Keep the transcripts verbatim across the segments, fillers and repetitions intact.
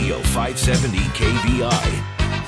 Radio five seventy K B I.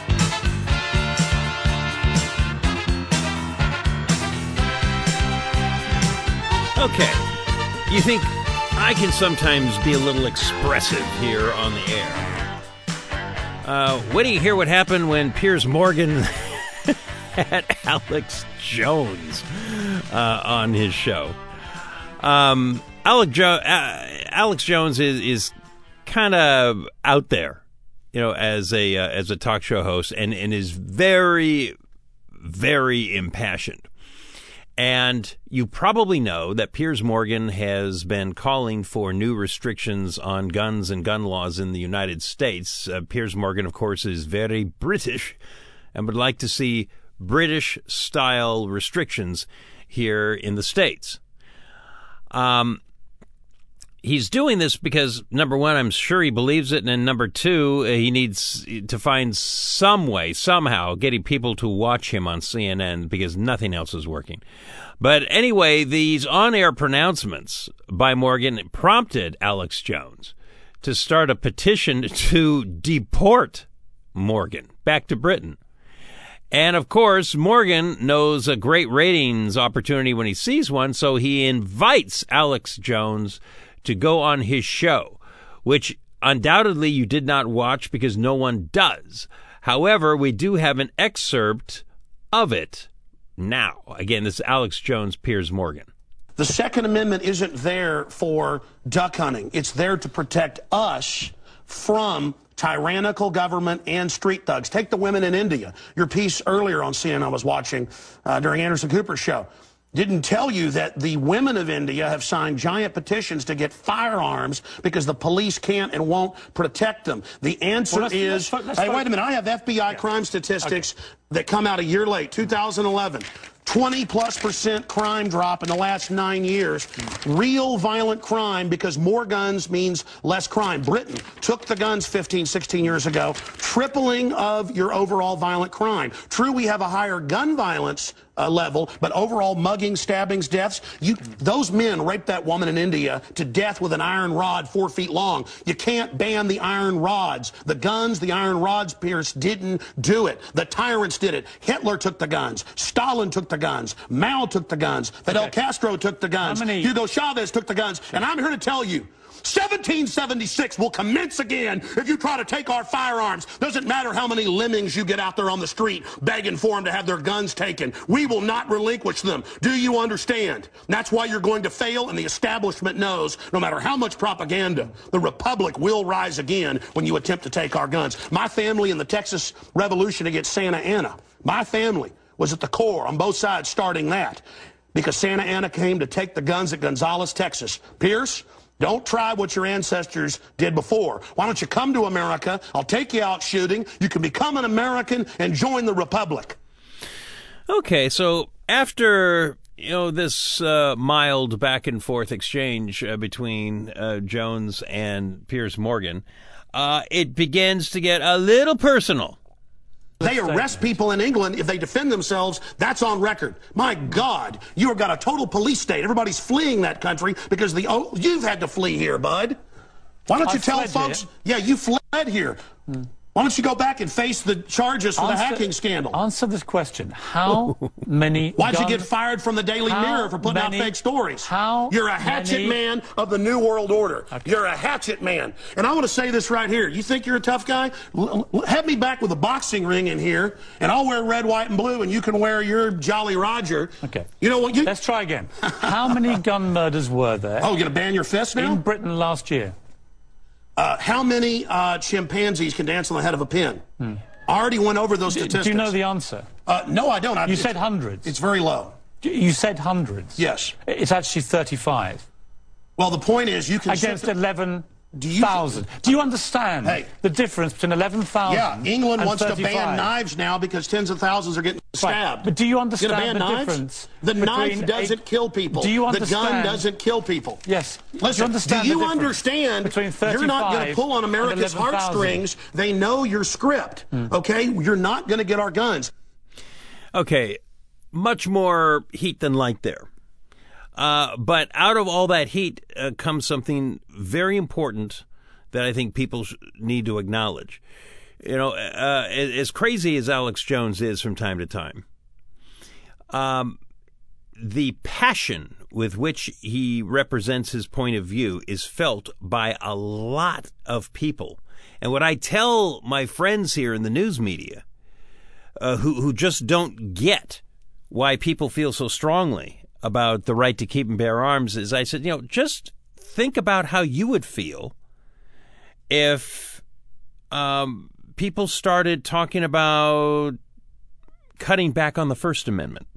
Okay, you think I can sometimes be a little expressive here on the air. Uh, wait till you hear what happened when Piers Morgan had Alex Jones uh, on his show. Um, Alec jo- uh, Alex Jones is, is kind of out there, you know, as a uh, as a talk show host, and, and is very, very impassioned. And you probably know that Piers Morgan has been calling for new restrictions on guns and gun laws in the United States. Uh, Piers Morgan, of course, is very British and would like to see British-style restrictions here in the States. Um, he's doing this because, number one, I'm sure he believes it, and then number two, he needs to find some way, somehow, getting people to watch him on C N N because nothing else is working. But anyway, these on-air pronouncements by Morgan prompted Alex Jones to start a petition to deport Morgan back to Britain. And, of course, Morgan knows a great ratings opportunity when he sees one, so he invites Alex Jones to go on his show, which undoubtedly you did not watch because no one does. However, we do have an excerpt of it now. Again, this is Alex Jones, Piers Morgan. The Second Amendment isn't there for duck hunting. It's there to protect us from tyrannical government and street thugs. Take the women in India. Your piece earlier on C N N I was watching uh, during Anderson Cooper's show didn't tell you that the women of India have signed giant petitions to get firearms because the police can't and won't protect them. The answer well, let's, is, let's, let's hey, wait a minute, I have F B I yeah. crime statistics okay. that come out a year late, two thousand eleven. twenty plus percent crime drop in the last nine years. Real violent crime, because more guns means less crime. Britain took the guns fifteen, sixteen years ago, tripling of your overall violent crime. True, we have a higher gun violence uh, level, but overall mugging, stabbings, deaths, you, those men raped that woman in India to death with an iron rod four feet long. You can't ban the iron rods. The guns, the iron rods, Pierce, didn't do it. The tyrants did it. Hitler took the guns. Stalin took the guns. Mao took the guns. Fidel okay. Castro took the guns. Many... Hugo Chavez took the guns. And I'm here to tell you, seventeen seventy-six will commence again if you try to take our firearms. Doesn't matter how many lemmings you get out there on the street begging for them to have their guns taken. We will not relinquish them. Do you understand? And that's why you're going to fail, and the establishment knows no matter how much propaganda, the Republic will rise again when you attempt to take our guns. My family in the Texas Revolution against Santa Anna, my family was at the core on both sides starting that because Santa Anna came to take the guns at Gonzales, Texas. Pierce, don't try what your ancestors did before. Why don't you come to America? I'll take you out shooting. You can become an American and join the Republic. Okay, so after, you know, this uh, mild back and forth exchange uh, between uh, Jones and Piers Morgan, uh, it begins to get a little personal. They arrest people in England if they defend themselves. That's on record. My God, you have got a total police state. Everybody's fleeing that country because the oh, you've had to flee here, bud. Why don't you I tell folks? Here. Yeah, you fled here. Hmm. Why don't you go back and face the charges for answer, the hacking scandal? Answer this question. How many Why'd guns, you get fired from the Daily Mirror for putting many, out fake stories? How You're a hatchet many, man of the New World Order. Okay. You're a hatchet man. And I want to say this right here. You think you're a tough guy? L- l- have me back with a boxing ring in here, and I'll wear red, white, and blue, and you can wear your Jolly Roger. Okay. You know what? You... Let's try again. How many gun murders were there? Oh, you're going to ban your fist now? In Britain last year. Uh, how many uh, chimpanzees can dance on the head of a pin? Hmm. I already went over those statistics. Do you know the answer? Uh, no, I don't. I, you said hundreds. It's very low. You said hundreds. Yes. It's actually thirty-five. Well, the point is you can... Against the... eleven thousand. Do you understand hey. the difference between eleven thousand Yeah, England and wants thirty-five. to ban knives now because tens of thousands are getting stabbed. Right. But do you understand ban the knives? difference? The knife doesn't a... kill people. Do you understand? The gun doesn't kill people. Yes. Listen, do you understand, do you the understand between you're not going to pull on America's heartstrings. They know your script, mm. okay? You're not going to get our guns. Okay, much more heat than light there. Uh, but out of all that heat uh, comes something very important that I think people sh- need to acknowledge. You know, uh, as crazy as Alex Jones is from time to time, um, the passion with which he represents his point of view is felt by a lot of people. And what I tell my friends here in the news media, uh, who, who just don't get why people feel so strongly about the right to keep and bear arms, is I said, you know, just think about how you would feel if um, people started talking about cutting back on the First Amendment.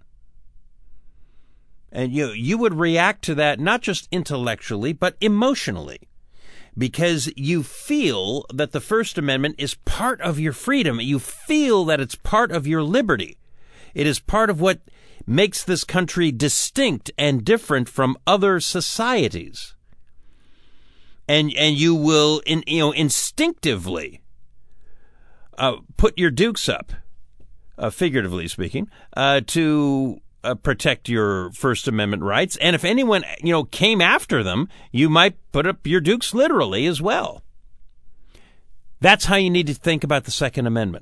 And you you would react to that not just intellectually, but emotionally, because you feel that the First Amendment is part of your freedom. You feel that it's part of your liberty. It is part of what makes this country distinct and different from other societies. And and you will, in, you know, instinctively uh, put your dukes up, uh, figuratively speaking, uh, to uh, protect your First Amendment rights. And if anyone, you know, came after them, you might put up your dukes literally as well. That's how you need to think about the Second Amendment.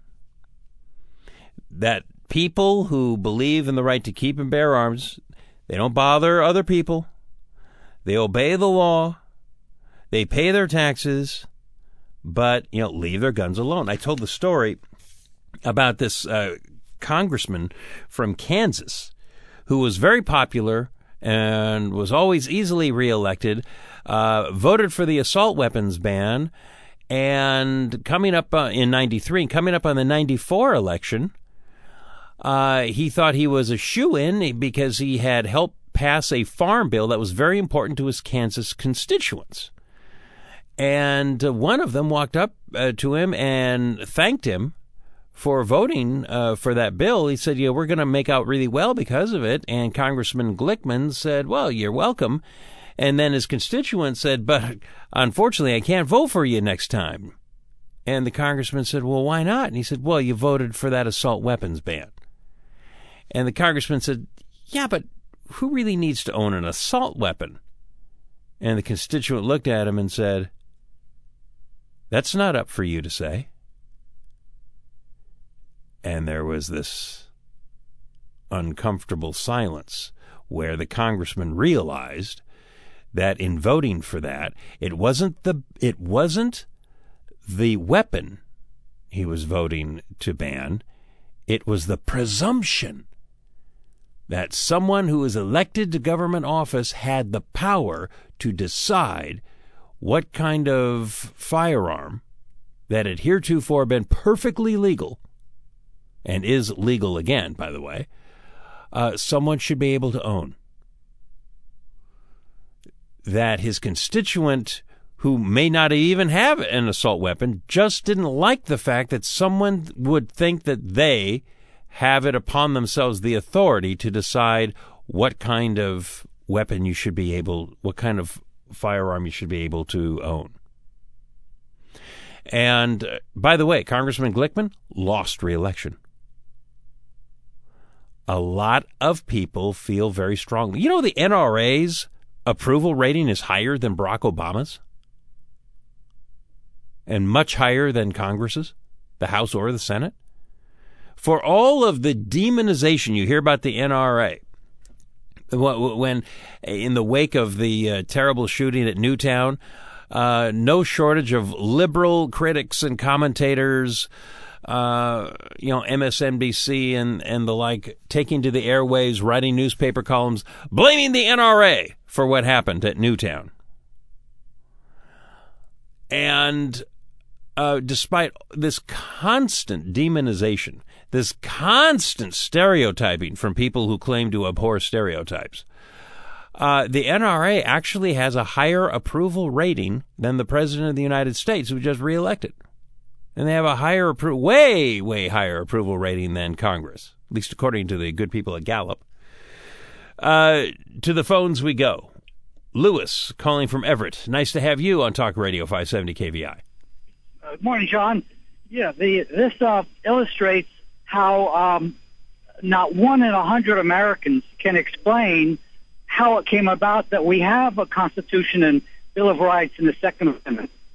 That people who believe in the right to keep and bear arms, they don't bother other people. They obey the law. They pay their taxes, but, you know, leave their guns alone. I told the story about this uh, congressman from Kansas who was very popular and was always easily reelected, uh, voted for the assault weapons ban, and coming up uh, in ninety-three, and coming up on the ninety-four election, uh, he thought he was a shoo-in because he had helped pass a farm bill that was very important to his Kansas constituents. And uh, one of them walked up uh, to him and thanked him for voting uh, for that bill. He said, yeah, we're going to make out really well because of it. And Congressman Glickman said, well, you're welcome. And then his constituent said, but unfortunately, I can't vote for you next time. And the congressman said, well, why not? And he said, well, you voted for that assault weapons ban. And the congressman said, yeah, but who really needs to own an assault weapon? And the constituent looked at him and said, that's not up for you to say. And there was this uncomfortable silence where the congressman realized that in voting for that, it wasn't the it wasn't the weapon he was voting to ban. It was the presumption that someone who is elected to government office had the power to decide what kind of firearm that had heretofore been perfectly legal, and is legal again, by the way, uh, someone should be able to own. That his constituent, who may not even have an assault weapon, just didn't like the fact that someone would think that they have it upon themselves the authority to decide what kind of weapon you should be able, what kind of firearm you should be able to own. And, uh, by the way, Congressman Glickman lost re-election. A lot of people feel very strongly. You know, the N R A's approval rating is higher than Barack Obama's and much higher than Congress's, the House or the Senate. For all of the demonization you hear about the N R A, when in the wake of the uh, terrible shooting at Newtown, uh, no shortage of liberal critics and commentators, uh, you know, M S N B C and, and the like, taking to the airwaves, writing newspaper columns, blaming the N R A for what happened at Newtown. And uh, despite this constant demonization, this constant stereotyping from people who claim to abhor stereotypes, uh, the N R A actually has a higher approval rating than the President of the United States, who just reelected. And they have a higher, appro- way, way higher approval rating than Congress, at least according to the good people at Gallup. Uh, to the phones we go. Lewis, calling from Everett. Nice to have you on Talk Radio five seventy K V I. Uh, good morning, John. Yeah, the, this uh, illustrates how um, not one in a hundred Americans can explain how it came about that we have a Constitution and Bill of Rights in the Second Amendment.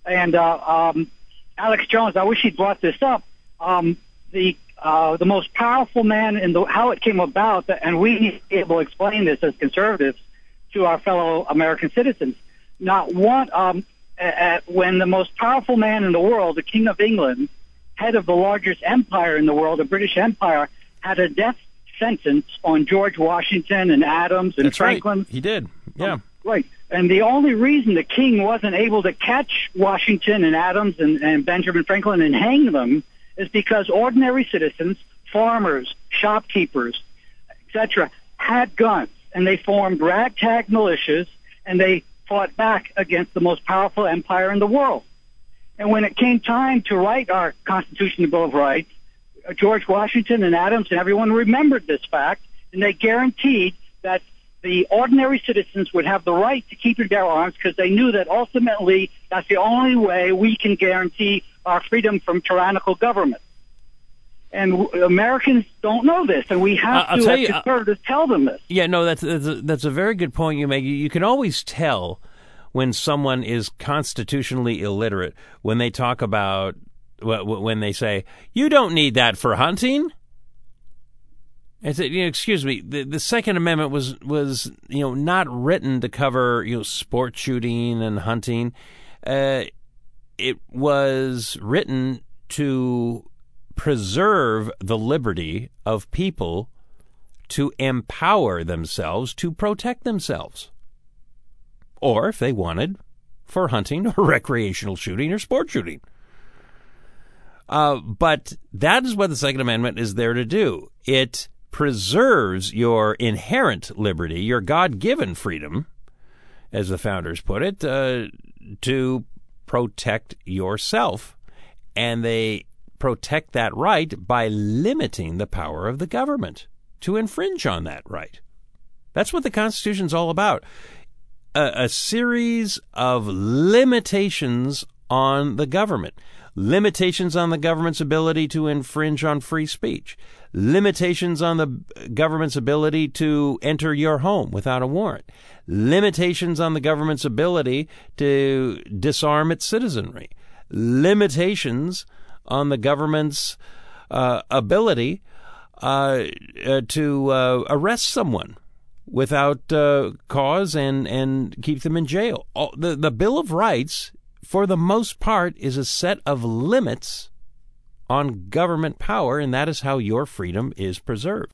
And uh, um, Alex Jones, I wish he'd brought this up. Um, the uh, the most powerful man in the how it came about, and we need to be able to explain this as conservatives to our fellow American citizens. Not one um, at, when the most powerful man in the world, the King of England, head of the largest empire in the world, the British Empire, had a death sentence on George Washington and Adams and That's Franklin. Right. He did. Yeah. Um, right. And the only reason the king wasn't able to catch Washington and Adams and, and Benjamin Franklin and hang them is because ordinary citizens, farmers, shopkeepers, et cetera, had guns, and they formed ragtag militias, and they fought back against the most powerful empire in the world. And when it came time to write our Constitution and Bill of Rights, George Washington and Adams and everyone remembered this fact, and they guaranteed that the ordinary citizens would have the right to keep and bear arms because they knew that ultimately that's the only way we can guarantee our freedom from tyrannical government. And w- Americans don't know this, and we have I'll to, tell as you, conservatives, tell them this. Yeah, no, that's that's a, that's a very good point you make. You, you can always tell when someone is constitutionally illiterate when they talk about, when they say, you don't need that for hunting. I said, you know, excuse me, the, the Second Amendment was, was, you know, not written to cover, you know, sport shooting and hunting. Uh, it was written to preserve the liberty of people to empower themselves to protect themselves. Or, if they wanted, for hunting or recreational shooting or sport shooting. Uh, but that is what the Second Amendment is there to do. It preserves your inherent liberty, your God-given freedom, as the founders put it, uh, to protect yourself. And they protect that right by limiting the power of the government to infringe on that right. That's what the Constitution's all about. A, a series of limitations on the government. Limitations on the government's ability to infringe on free speech. Limitations on the government's ability to enter your home without a warrant. Limitations on the government's ability to disarm its citizenry. Limitations on the government's uh, ability uh, uh, to uh, arrest someone without uh, cause and, and keep them in jail. All, the, the Bill of Rights, for the most part, is a set of limits on government power, and that is how your freedom is preserved.